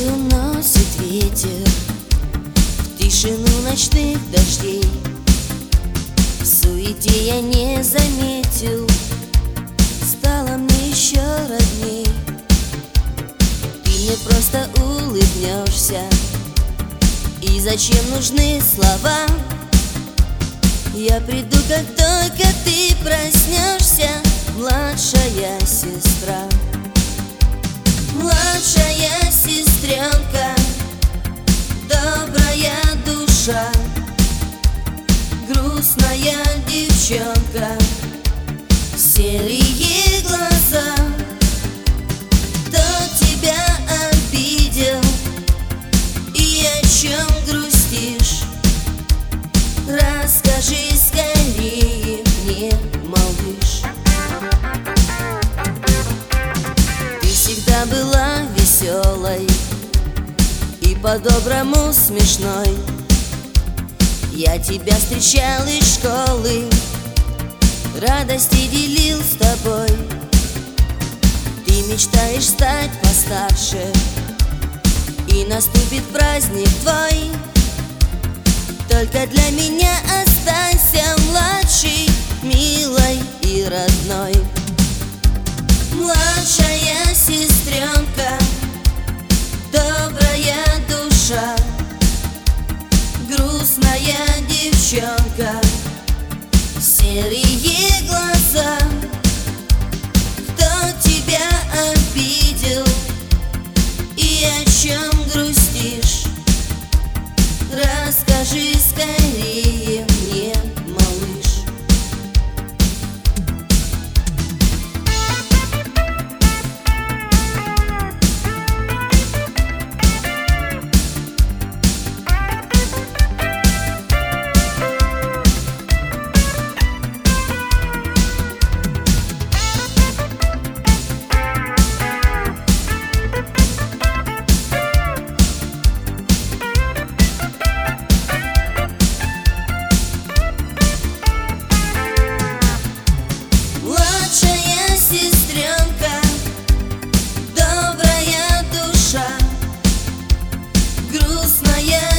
тобой уносит ветер в тишину ночных дождей. В суете я не заметил, стало мне еще родней. Ты мне просто улыбнешься, и зачем нужны слова? Я приду, как только ты проснешься, младшая сестра. Младшая сестренка, добрая душа, грустная девчонка, серые глаза. Кто тебя обидел и о чем грустишь? Расскажи скорее мне, малыш. Ты всегда была веселой и по-доброму смешной. Я тебя встречал из школы, радости делил с тобой. Ты мечтаешь стать постарше, и наступит праздник твой. Только для меня останься младшей, милой и родной. Младшая сестренка, добрая душа, грустная девчонка, серые глаза. Кто тебя обидел и о чем грустишь? Расскажи скорее мне, малыш. Младшая сестренка, добрая душа, грустная